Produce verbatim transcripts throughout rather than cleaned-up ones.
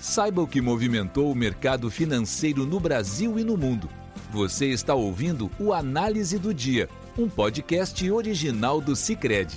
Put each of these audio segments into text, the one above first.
Saiba o que movimentou o mercado financeiro no Brasil e no mundo. Você está ouvindo o Análise do Dia, um podcast original do Sicredi.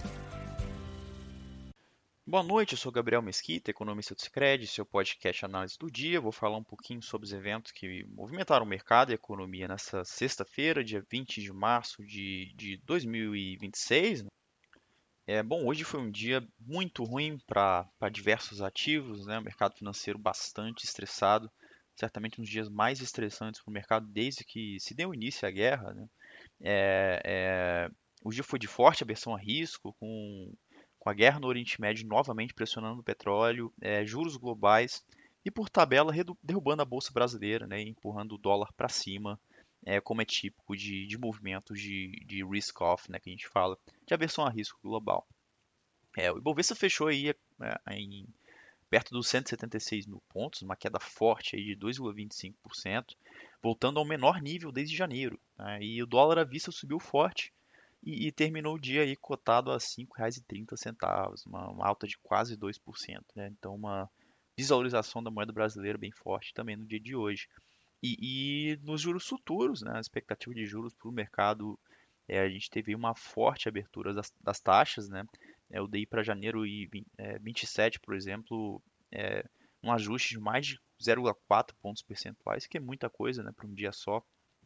Boa noite, eu sou Gabriel Mesquita, economista do Sicredi, seu podcast Análise do Dia. Vou falar um pouquinho sobre os eventos que movimentaram o mercado e a economia nessa sexta-feira, dia vinte de março de, de dois mil e vinte e seis. Né? É, bom, hoje foi um dia muito ruim para diversos ativos, né? O mercado financeiro bastante estressado, certamente um dos dias mais estressantes para o mercado desde que se deu início à guerra. Né? É, é, o dia foi de forte aversão a risco, com, com a guerra no Oriente Médio novamente pressionando o petróleo, é, juros globais e, por tabela, redu- derrubando a Bolsa Brasileira, né? Empurrando o dólar para cima, é, como é típico de, de movimentos de, de risk-off, né? Que a gente fala, de aversão a risco global. É, o Ibovespa fechou aí é, em perto dos cento e setenta e seis mil pontos, uma queda forte aí de dois vírgula vinte e cinco por cento, voltando ao menor nível desde janeiro. Né? E o dólar à vista subiu forte e, e terminou o dia aí cotado a cinco reais e trinta centavos, uma, uma alta de quase dois por cento. Né? Então, uma desvalorização da moeda brasileira bem forte também no dia de hoje. E, e nos juros futuros, né, a expectativa de juros para o mercado, é, a gente teve uma forte abertura das, das taxas, né? É, o D I para janeiro e vinte e sete, por exemplo, é, um ajuste de mais de zero vírgula quatro pontos percentuais, que é muita coisa, né, para um dia só.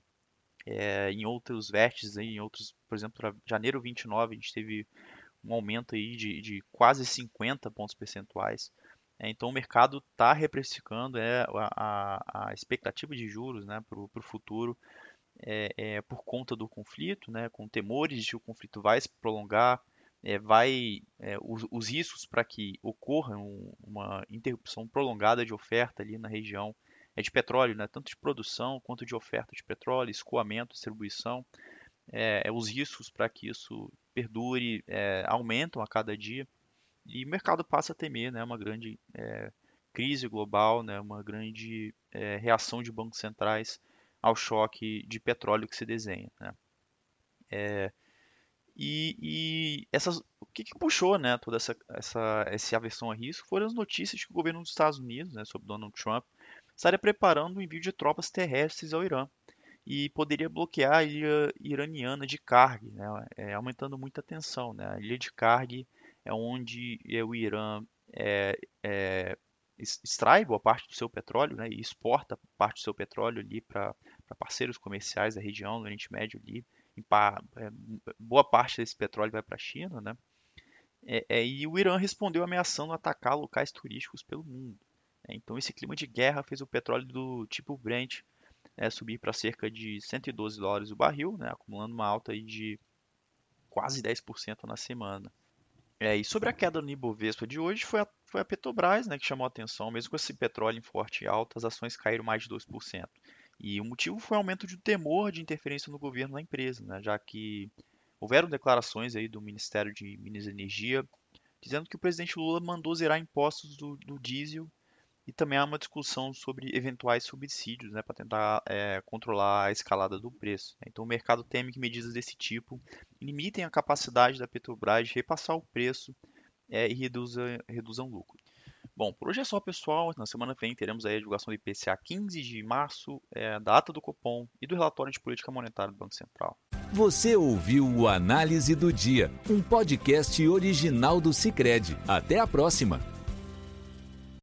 É, em outros vértices, aí, em outros, por exemplo, para janeiro vinte e nove, a gente teve um aumento aí de, de quase cinquenta pontos percentuais. É, então o mercado está reprecificando é, a, a, a expectativa de juros, né, para o futuro é, é, por conta do conflito, né, com temores de que o conflito vai se prolongar, é, vai é, os, os riscos para que ocorra um, uma interrupção prolongada de oferta ali na região é de petróleo, né, tanto de produção quanto de oferta de petróleo, escoamento, distribuição, é, é, os riscos para que isso perdure é, aumentam a cada dia e o mercado passa a temer, né, uma grande é, crise global, né, uma grande é, reação de bancos centrais ao choque de petróleo que se desenha. Né? É, e, e essas, o que, que puxou, né, toda essa, essa, essa aversão a risco foram as notícias de que o governo dos Estados Unidos, né, sob Donald Trump, estaria preparando o envio de tropas terrestres ao Irã e poderia bloquear a ilha iraniana de Karg, né, é, aumentando muita tensão. Né? A ilha de Karg é onde é, o Irã é, é, extrai boa parte do seu petróleo, né, e exporta parte do seu petróleo ali para parceiros comerciais da região, do Oriente Médio ali. Em pa, é, boa parte desse petróleo vai para a China, né? É, é, e o Irã respondeu ameaçando atacar locais turísticos pelo mundo. Né? Então esse clima de guerra fez o petróleo do tipo Brent é, subir para cerca de cento e doze dólares o barril, né? Acumulando uma alta aí de quase dez por cento na semana. É, e sobre a queda no Ibovespa de hoje, foi a, foi a Petrobras, né, que chamou a atenção. Mesmo com esse petróleo em forte alta, as ações caíram mais de dois por cento. E o motivo foi o aumento de temor de interferência no governo na empresa, né, já que houveram declarações aí do Ministério de Minas e Energia dizendo que o presidente Lula mandou zerar impostos do, do diesel e também há uma discussão sobre eventuais subsídios, né, para tentar é, controlar a escalada do preço. Então, o mercado teme que medidas desse tipo limitem a capacidade da Petrobras de repassar o preço é, e reduza, reduzam o lucro. Bom, por hoje é só, pessoal. Na semana que vem teremos aí a divulgação do I P C A quinze de março, é, da ata do Copom e do relatório de política monetária do Banco Central. Você ouviu o Análise do Dia, um podcast original do Sicredi. Até a próxima!